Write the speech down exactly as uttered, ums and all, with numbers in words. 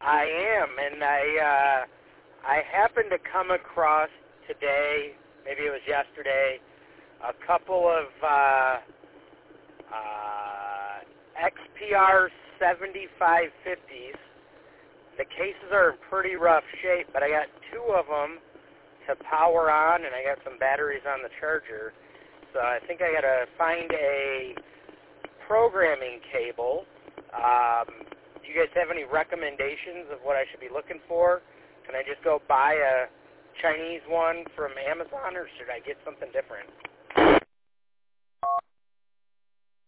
I am, and I uh, I happened to come across today, maybe it was yesterday, a couple of uh, uh, X P R seventy-five fifties. The cases are in pretty rough shape, but I got two of them to power on, and I got some batteries on the charger. So I think I got to find a programming cable. Um, do you guys have any recommendations of what I should be looking for? Can I just go buy a Chinese one from Amazon, or should I get something different?